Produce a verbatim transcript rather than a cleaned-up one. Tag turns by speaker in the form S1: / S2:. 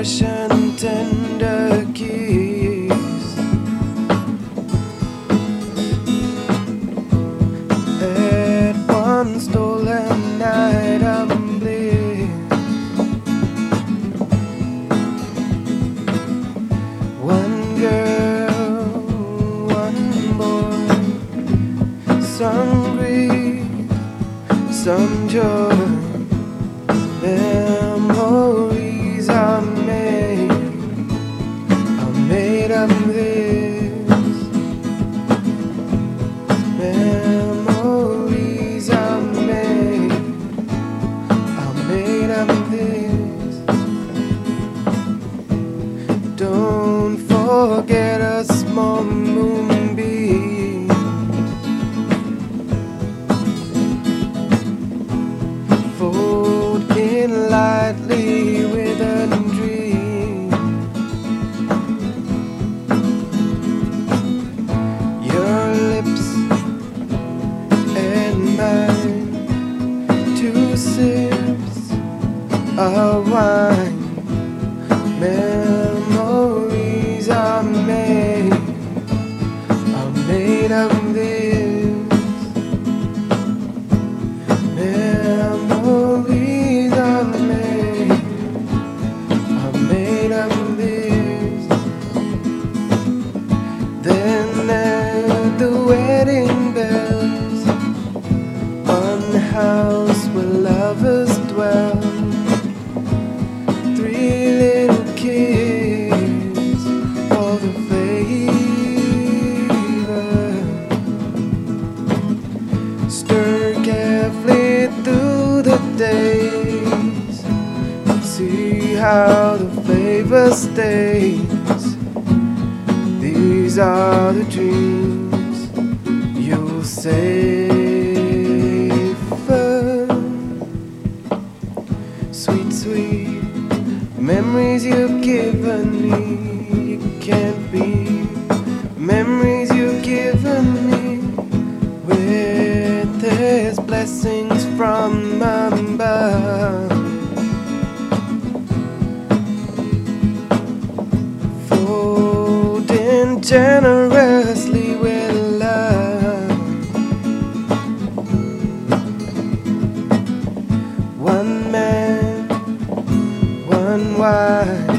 S1: fresh and tender kiss. At one stolen night of bliss, one girl, one boy, some grief, some joy. Memories are made, are made of this. Memories are made, are made of this. Don't forget a small moonbeam, fold in lightly with a dream. Your lips and mine, two sips of wine. Memories are made, are made of this. Memories are made, are made of this. Then at the wedding bells, one house where lovers dwell, three little kids for the flavor. Stir carefully through the days, see how the flavor stays. These are the dreams you'll savor. Sweet, sweet memories you've given me. You can't be memories you've given me. With His blessings from above, folding generously with love. One man, one wife,